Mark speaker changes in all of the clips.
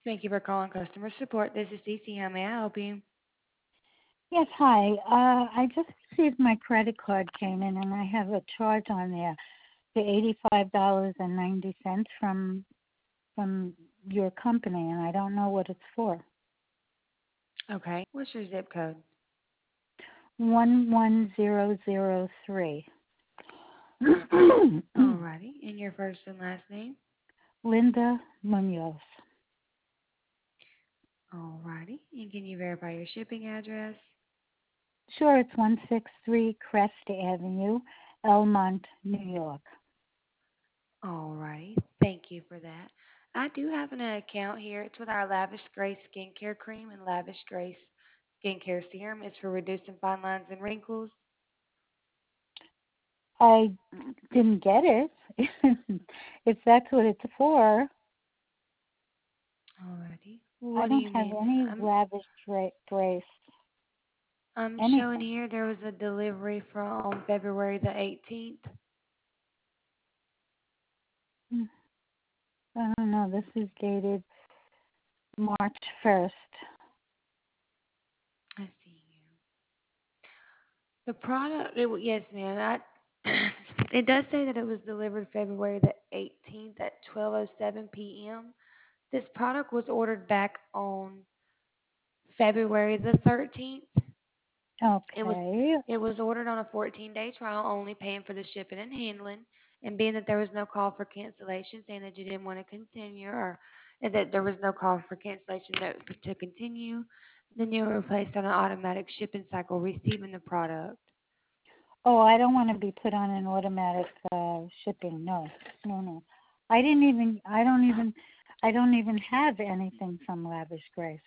Speaker 1: Thank you for calling customer support. This is Cece. How may I help you?
Speaker 2: Yes, hi. I just received my credit card came in, and I have a charge on there, the $85.90 from your company, and I don't know what it's for.
Speaker 1: Okay. What's your zip code?
Speaker 2: 11003.
Speaker 1: Alrighty. And your first and last name?
Speaker 2: Linda Munoz.
Speaker 1: Alrighty. And can you verify your shipping address?
Speaker 2: Sure, it's 163 Crest Avenue, Elmont, New York.
Speaker 1: Alrighty. Thank you for that. I do have an account here. It's with our Lavish Grace Skincare Cream and Lavish Grace Skincare Serum. It's for reducing fine lines and wrinkles.
Speaker 2: I didn't get it. If that's what it's for,
Speaker 1: Alrighty.
Speaker 2: I
Speaker 1: What do
Speaker 2: don't
Speaker 1: you
Speaker 2: have
Speaker 1: mean?
Speaker 2: any lavish grace.
Speaker 1: I'm showing
Speaker 2: Anything.
Speaker 1: here there was a delivery from February the 18th.
Speaker 2: Hmm, I don't know. This is dated March 1st.
Speaker 1: I see here. The product, yes, ma'am. It does say that it was delivered February the 18th at 12:07 p.m. This product was ordered back on February the 13th. It was
Speaker 2: Okay.
Speaker 1: it was ordered on a 14-day trial, only paying for the shipping and handling, and being that there was no call for cancellation, saying that you didn't want to continue, or that there was no call for cancellation to continue, then you were placed on an automatic shipping cycle, receiving the product.
Speaker 2: Oh, I don't want to be put on an automatic shipping. No, no, no. I didn't even. I don't even. I don't even have anything from Lavish Grace.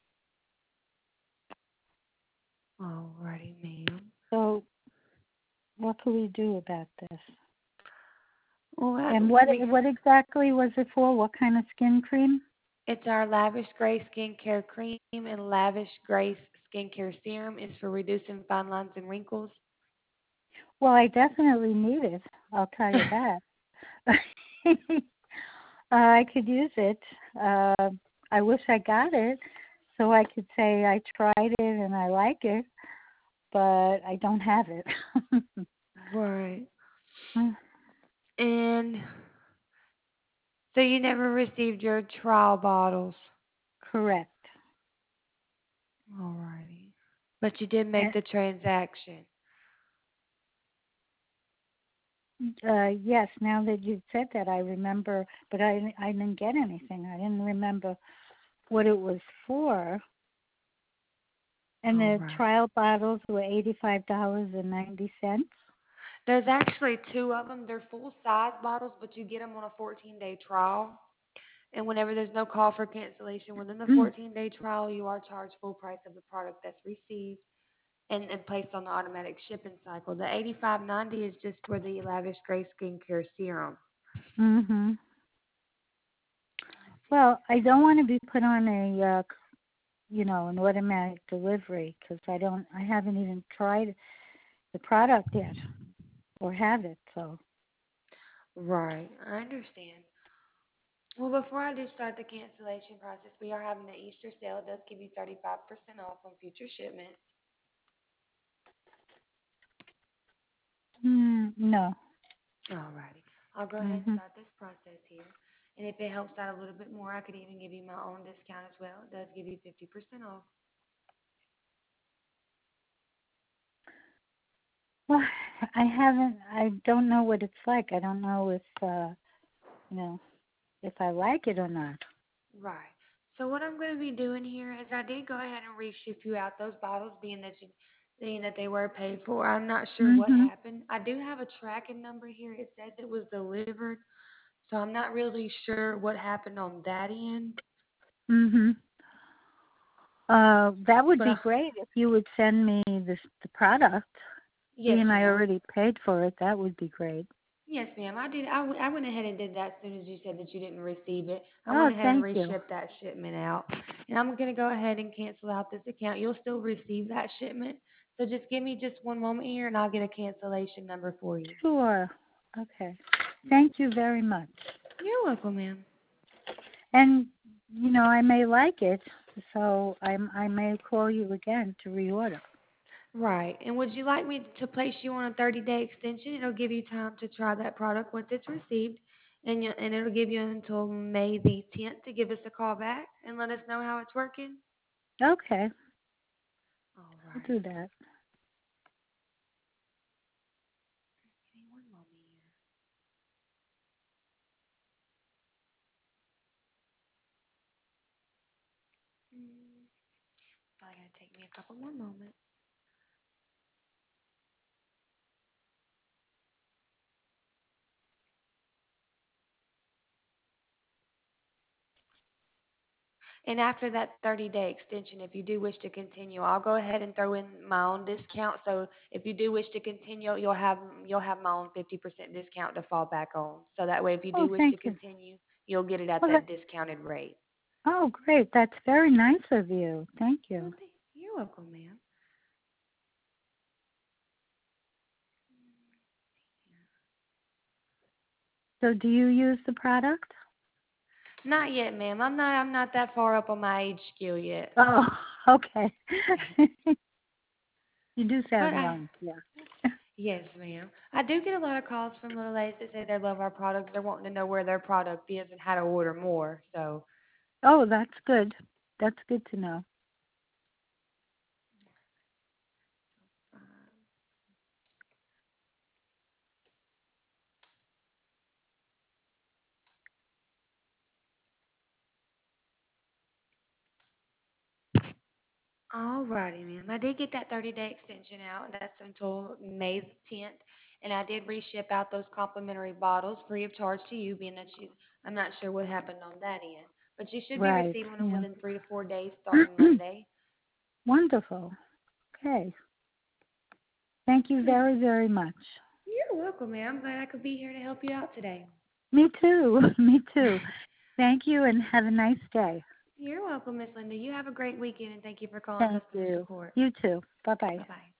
Speaker 1: Alrighty, ma'am.
Speaker 2: So, what can we do about this?
Speaker 1: Well,
Speaker 2: And what exactly was it for? What kind of skin cream?
Speaker 1: it's our Lavish Grace Skincare Cream and Lavish Grace Skincare Serum. Is for reducing fine lines and wrinkles.
Speaker 2: Well, I definitely need it. I'll tell you that. I could use it. I wish I got it so I could say I tried it and I like it, but I don't have it.
Speaker 1: Right. And so you never received your trial bottles.
Speaker 2: Correct.
Speaker 1: Alrighty. But you did make
Speaker 2: And,
Speaker 1: the transaction.
Speaker 2: yes, now that you've said that, I remember, but I didn't get anything. I didn't remember what it was for. And the
Speaker 1: Alright.
Speaker 2: trial bottles were $85.90.
Speaker 1: There's actually two of them. They're full size bottles, but you get them on a 14-day trial. And whenever there's no call for cancellation within the 14-day trial, you are charged full price of the product that's received and placed on the automatic shipping cycle. The 85.90 is just for the Lavish Grace Skincare Serum.
Speaker 2: Mhm. Well, I don't want to be put on an automatic delivery because I haven't even tried the product yet or have it. So,
Speaker 1: Right, I understand. Well, before I do start the cancellation process, we are having an Easter sale. It does give you 35% off on future shipments.
Speaker 2: no.
Speaker 1: Alrighty. I'll go ahead and
Speaker 2: Mhm.
Speaker 1: start this process here. And if it helps out a little bit more, I could even give you my own discount as well. It does give you 50% off.
Speaker 2: Well, I haven't. I don't know what it's like. I don't know you know, if I like it or not.
Speaker 1: Right. So what I'm going to be doing here is I did go ahead and reship you out those bottles, being that they were paid for. I'm not sure what
Speaker 2: Mhm.
Speaker 1: happened. I do have a tracking number here. It says it was delivered, so I'm not really sure what happened on that end.
Speaker 2: Mhm. That would
Speaker 1: But
Speaker 2: be great if you would send me the product.
Speaker 1: yes,
Speaker 2: Being I
Speaker 1: ma'am.
Speaker 2: already paid for it, that would be great.
Speaker 1: Yes, ma'am. I did. I went ahead and did that as soon as you said that you didn't receive it. I went
Speaker 2: Oh,
Speaker 1: ahead and
Speaker 2: thank you.
Speaker 1: reshipped that shipment out. And I'm going to go ahead and cancel out this account. You'll still receive that shipment. So just give me just one moment here and I'll get a cancellation number for you.
Speaker 2: Sure. Okay. Thank you very much.
Speaker 1: You're welcome, ma'am.
Speaker 2: And I may like it, so I may call you again to reorder.
Speaker 1: Right. And would you like me to place you on a 30-day extension? It'll give you time to try that product once it's received, and it'll give you until May the 10th to give us a call back and let us know how it's working.
Speaker 2: Okay,
Speaker 1: All
Speaker 2: I'll
Speaker 1: right.
Speaker 2: do that.
Speaker 1: Give me one moment here. Probably gonna take me a couple more moments. And after that 30-day extension, if you do wish to continue, I'll go ahead and throw in my own discount. So if you do wish to continue, you'll have my own 50% discount to fall back on. So that way, if you
Speaker 2: Oh,
Speaker 1: do wish to
Speaker 2: thank you.
Speaker 1: continue, you'll get it at
Speaker 2: Well,
Speaker 1: that discounted rate.
Speaker 2: oh, great. That's very nice of you. Thank
Speaker 1: Well,
Speaker 2: you.
Speaker 1: you're welcome, ma'am.
Speaker 2: So do you use the product?
Speaker 1: Not yet, ma'am. I'm not that far up on my age scale yet.
Speaker 2: Oh, okay. You do
Speaker 1: But
Speaker 2: sound young, yeah.
Speaker 1: yes, ma'am. I do get a lot of calls from little ladies that say they love our products. They're wanting to know where their product is and how to order more. So,
Speaker 2: Oh, that's good. That's good to know.
Speaker 1: uh, alrighty, ma'am. I did get that 30-day extension out. That's until May 10th. And I did reship out those complimentary bottles free of charge to you, being that I'm not sure what happened on that end. But you should be
Speaker 2: Right,
Speaker 1: receiving them
Speaker 2: yeah.
Speaker 1: within 3 to 4 days starting Monday.
Speaker 2: Wonderful. Okay. Thank you
Speaker 1: Hmm.
Speaker 2: very, very much.
Speaker 1: You're welcome, ma'am. I'm glad I could be here to help you out today.
Speaker 2: Me too. Me too. Thank you and have a nice day.
Speaker 1: You're welcome, Miss Linda. You have a great weekend, and thank you for calling
Speaker 2: Thank
Speaker 1: customer
Speaker 2: you.
Speaker 1: support.
Speaker 2: You too. Bye-bye.
Speaker 1: Bye-bye.